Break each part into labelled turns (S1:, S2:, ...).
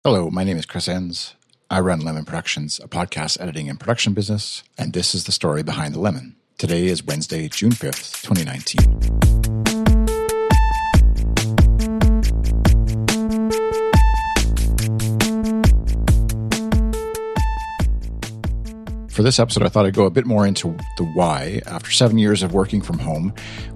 S1: Hello, my name is Chris Enns. I run Lemon Productions, a podcast editing and production business, and this is the story behind the lemon. Today is Wednesday, June 5th, 2019. For this episode, I thought I'd go a bit more into the why. After 7 years of working from home,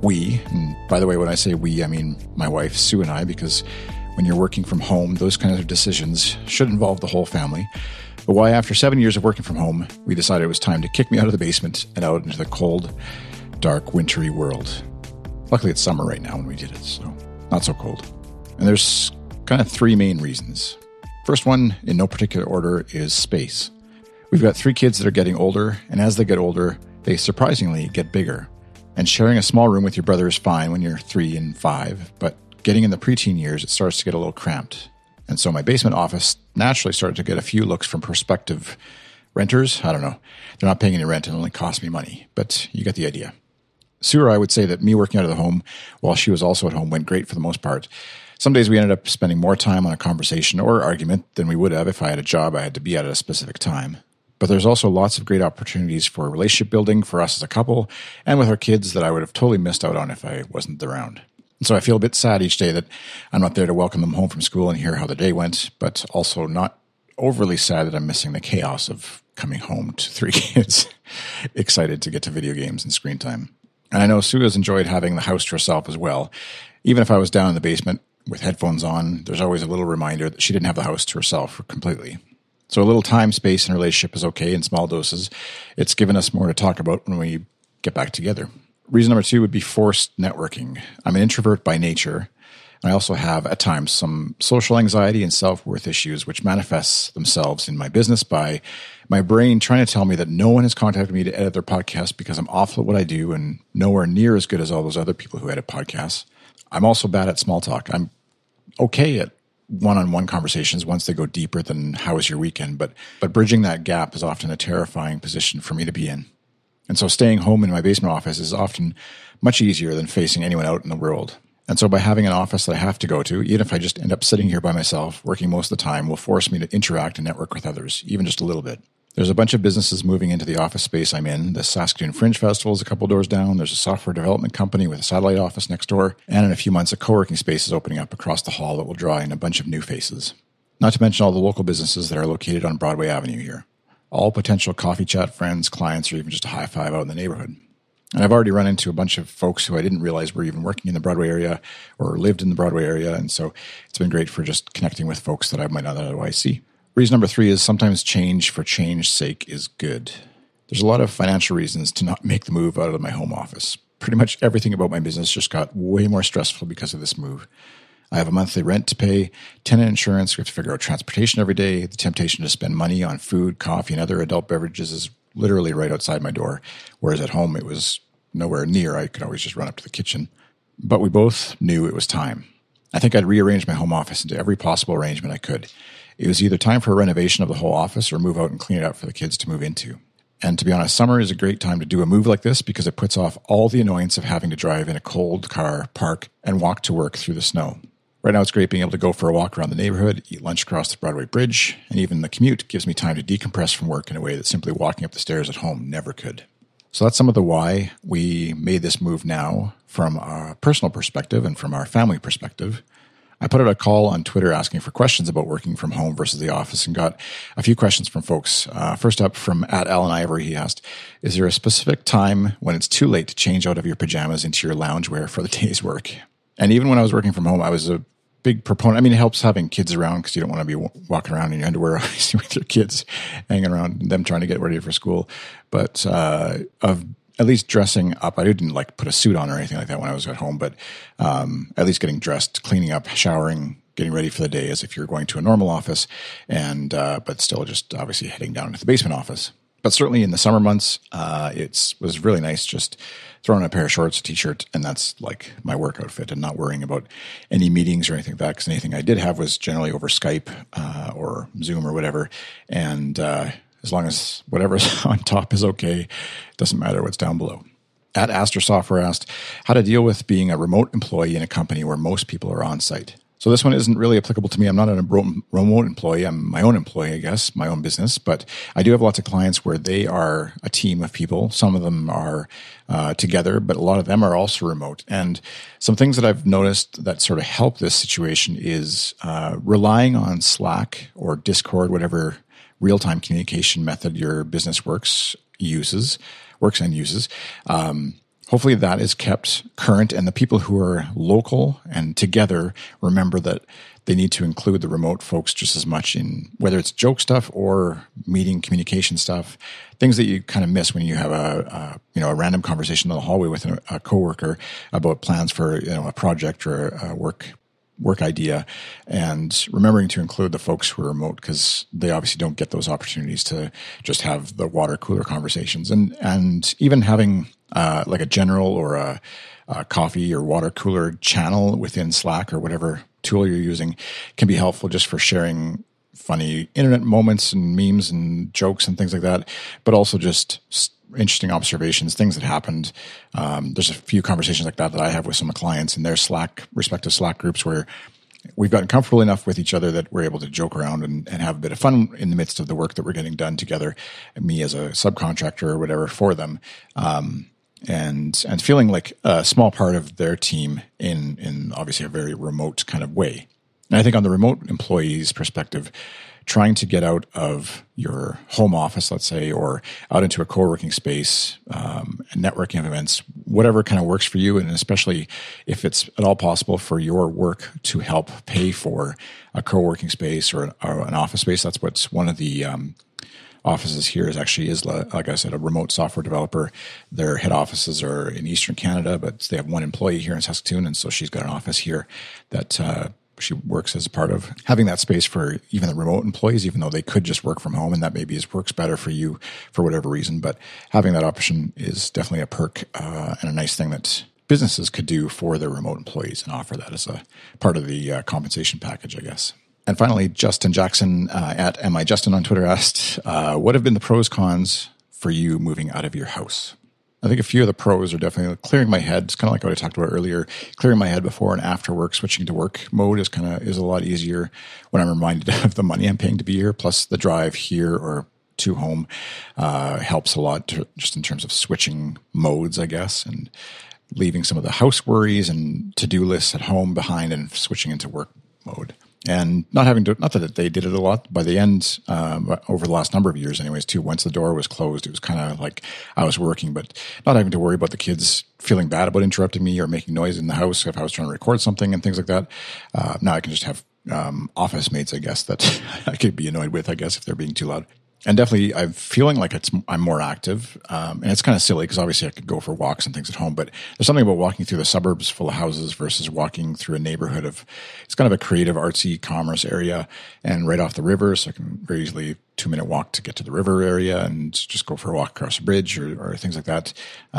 S1: and by the way, when I say we, I mean my wife, Sue, and I, because when you're working from home, those kinds of decisions should involve the whole family. But why, after 7 years of working from home, we decided it was time to kick me out of the basement and out into the cold, dark, wintry world. Luckily, it's summer right now when we did it, so not so cold. And there's kind of three main reasons. First one, in no particular order, is space. We've got 3 kids that are getting older, and as they get older, they surprisingly get bigger. And sharing a small room with your brother is fine when you're 3 and 5, but getting in the preteen years, it starts to get a little cramped. And so my basement office naturally started to get a few looks from prospective renters. I don't know. They're not paying any rent and it only costs me money, but you get the idea. Sue or I would say that me working out of the home while she was also at home went great for the most part. Some days we ended up spending more time on a conversation or argument than we would have if I had a job I had to be at a specific time. But there's also lots of great opportunities for relationship building for us as a couple and with our kids that I would have totally missed out on if I wasn't around. And so I feel a bit sad each day that I'm not there to welcome them home from school and hear how the day went, but also not overly sad that I'm missing the chaos of coming home to 3 kids excited to get to video games and screen time. And I know Sue has enjoyed having the house to herself as well. Even if I was down in the basement with headphones on, there's always a little reminder that she didn't have the house to herself completely. So a little time, space, and relationship is okay in small doses. It's given us more to talk about when we get back together. Reason number 2 would be forced networking. I'm an introvert by nature. And I also have, at times, some social anxiety and self-worth issues, which manifests themselves in my business by my brain trying to tell me that no one has contacted me to edit their podcast because I'm awful at what I do and nowhere near as good as all those other people who edit podcasts. I'm also bad at small talk. I'm okay at one-on-one conversations once they go deeper than how was your weekend, but bridging that gap is often a terrifying position for me to be in. And so staying home in my basement office is often much easier than facing anyone out in the world. And so by having an office that I have to go to, even if I just end up sitting here by myself, working most of the time, will force me to interact and network with others, even just a little bit. There's a bunch of businesses moving into the office space I'm in. The Saskatoon Fringe Festival is a couple doors down. There's a software development company with a satellite office next door. And in a few months, a co-working space is opening up across the hall that will draw in a bunch of new faces. Not to mention all the local businesses that are located on Broadway Avenue here. All potential coffee chat friends, clients, or even just a high five out in the neighborhood. And I've already run into a bunch of folks who I didn't realize were even working in the Broadway area or lived in the Broadway area. And so it's been great for just connecting with folks that I might not otherwise see. Reason number 3 is sometimes change for change's sake is good. There's a lot of financial reasons to not make the move out of my home office. Pretty much everything about my business just got way more stressful because of this move. I have a monthly rent to pay, tenant insurance, we have to figure out transportation every day. The temptation to spend money on food, coffee, and other adult beverages is literally right outside my door, whereas at home it was nowhere near. I could always just run up to the kitchen. But we both knew it was time. I think I'd rearranged my home office into every possible arrangement I could. It was either time for a renovation of the whole office or move out and clean it out for the kids to move into. And to be honest, summer is a great time to do a move like this because it puts off all the annoyance of having to drive in a cold car, park, and walk to work through the snow. Right now, it's great being able to go for a walk around the neighborhood, eat lunch across the Broadway Bridge, and even the commute gives me time to decompress from work in a way that simply walking up the stairs at home never could. So that's some of the why we made this move now from a personal perspective and from our family perspective. I put out a call on Twitter asking for questions about working from home versus the office and got a few questions from folks. First up from @AlanIvory, he asked, is there a specific time when it's too late to change out of your pajamas into your loungewear for the day's work? And even when I was working from home, I was a big proponent. I mean, it helps having kids around because you don't want to be walking around in your underwear, obviously, with your kids hanging around and them trying to get ready for school. But of at least dressing up, I didn't put a suit on or anything like that when I was at home, but at least getting dressed, cleaning up, showering, getting ready for the day as if you're going to a normal office, and but still just obviously heading down to the basement office. But certainly in the summer months, it was really nice just throwing on a pair of shorts, a t-shirt, and that's like my work outfit and not worrying about any meetings or anything like that because anything I did have was generally over Skype or Zoom or whatever. And as long as whatever's on top is okay, it doesn't matter what's down below. @Aster Software asked how to deal with being a remote employee in a company where most people are on site. So this one isn't really applicable to me. I'm not a remote employee. I'm my own employee, I guess, my own business. But I do have lots of clients where they are a team of people. Some of them are together, but a lot of them are also remote. And some things that I've noticed that sort of help this situation is relying on Slack or Discord, whatever real-time communication method your business works and uses. Hopefully that is kept current, and the people who are local and together remember that they need to include the remote folks just as much in whether it's joke stuff or meeting communication stuff, things that you kind of miss when you have a random conversation in the hallway with a coworker about plans for a project or a work idea, and remembering to include the folks who are remote because they obviously don't get those opportunities to just have the water cooler conversations, and even having like a general or a coffee or water cooler channel within Slack or whatever tool you're using can be helpful just for sharing funny internet moments and memes and jokes and things like that, but also just interesting observations, things that happened. There's a few conversations like that I have with some clients in their respective Slack groups where we've gotten comfortable enough with each other that we're able to joke around and have a bit of fun in the midst of the work that we're getting done together, me as a subcontractor or whatever for them. And feeling like a small part of their team in obviously a very remote kind of way. And I think on the remote employee's perspective, trying to get out of your home office, let's say, or out into a co-working space, networking events, whatever kind of works for you, and especially if it's at all possible for your work to help pay for a co-working space or an office space. That's what's one of the offices here is like I said, a remote software developer. Their head offices are in Eastern Canada, but they have one employee here in Saskatoon, and so she's got an office here that she works as a part of. Having that space for even the remote employees, even though they could just work from home, and that maybe works better for you for whatever reason, but having that option is definitely a perk and a nice thing that businesses could do for their remote employees and offer that as a part of the compensation package, I guess. And finally, Justin Jackson at MIJustin on Twitter asked, what have been the pros, cons for you moving out of your house? I think a few of the pros are definitely clearing my head. It's kind of like what I talked about earlier. Clearing my head before and after work, switching to work mode is a lot easier when I'm reminded of the money I'm paying to be here. Plus the drive here or to home helps a lot just in terms of switching modes, I guess, and leaving some of the house worries and to-do lists at home behind and switching into work mode. And not that they did it a lot by the end, over the last number of years anyways, too. Once the door was closed, it was kind of like I was working, but not having to worry about the kids feeling bad about interrupting me or making noise in the house if I was trying to record something and things like that. Now I can just have office mates, I guess, that I could be annoyed with, I guess, if they're being too loud. And definitely, I'm feeling like I'm more active, and it's kind of silly because obviously I could go for walks and things at home, but there's something about walking through the suburbs full of houses versus walking through a neighborhood it's kind of a creative, artsy commerce area and right off the river, so I can very easily 2-minute walk to get to the river area and just go for a walk across a bridge or things like that.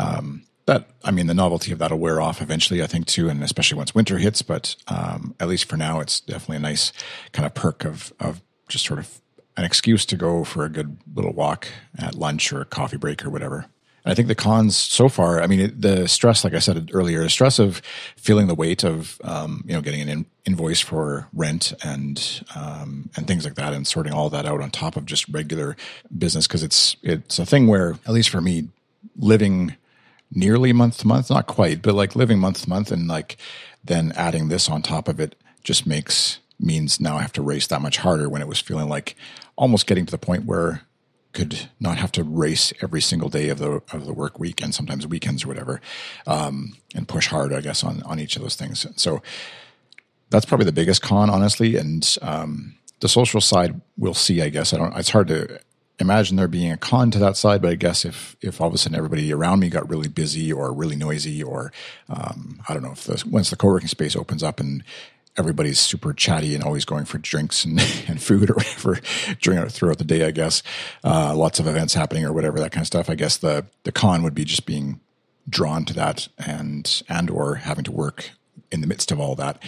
S1: The novelty of that will wear off eventually, I think, too, and especially once winter hits, but at least for now, it's definitely a nice kind of perk of just sort of an excuse to go for a good little walk at lunch or a coffee break or whatever. And I think the cons so far, the stress, like I said earlier, the stress of feeling the weight of, getting an invoice for rent and things like that and sorting all that out on top of just regular business. Cause it's a thing where, at least for me, living nearly month to month, not quite, but like living month to month and like then adding this on top of it just means now I have to race that much harder when it was feeling like almost getting to the point where could not have to race every single day of the work week and sometimes weekends or whatever, and push hard, I guess, on each of those things. So that's probably the biggest con, honestly. And the social side, we'll see, I guess. It's hard to imagine there being a con to that side, but I guess if all of a sudden everybody around me got really busy or really noisy, or I don't know, once the co-working space opens up and everybody's super chatty and always going for drinks and food or whatever throughout the day, I guess. Lots of events happening or whatever, that kind of stuff. I guess the con would be just being drawn to that and or having to work in the midst of all that.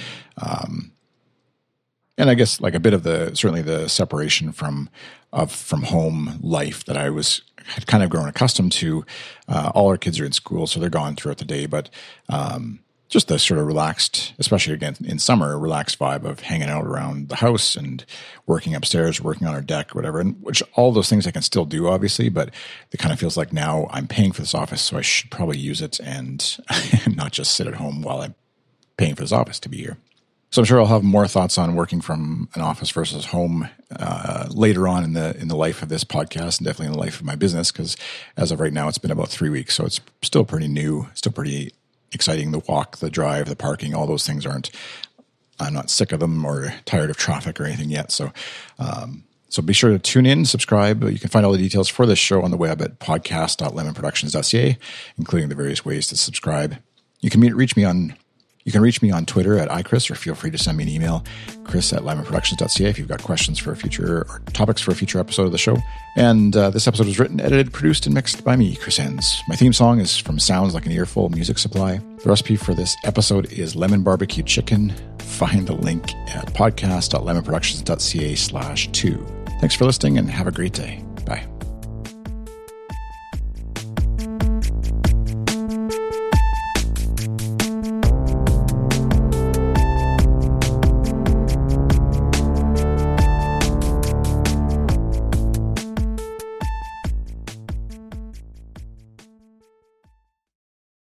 S1: And I guess like a bit of certainly the separation from home life that I had kind of grown accustomed to. All our kids are in school, so they're gone throughout the day, but just the sort of relaxed, especially again in summer, relaxed vibe of hanging out around the house and working upstairs, working on our deck, whatever. And which all those things I can still do, obviously, but it kind of feels like now I'm paying for this office, so I should probably use it and not just sit at home while I'm paying for this office to be here. So I'm sure I'll have more thoughts on working from an office versus home later on in the life of this podcast, and definitely in the life of my business, because as of right now, it's been about 3 weeks, so it's still pretty new, still pretty exciting. The walk, the drive, the parking, all those things I'm not sick of them or tired of traffic or anything yet. So be sure to tune in, subscribe. You can find all the details for this show on the web at podcast.lemonproductions.ca, including the various ways to subscribe. You can reach me on Twitter at iChris, or feel free to send me an email, chris@lemonproductions.ca, if you've got questions for a future or topics for a future episode of the show. And this episode was written, edited, produced, and mixed by me, Chris Enns. My theme song is from Sounds Like an Earful Music Supply. The recipe for this episode is lemon barbecue chicken. Find the link at podcast.lemonproductions.ca/2. Thanks for listening and have a great day.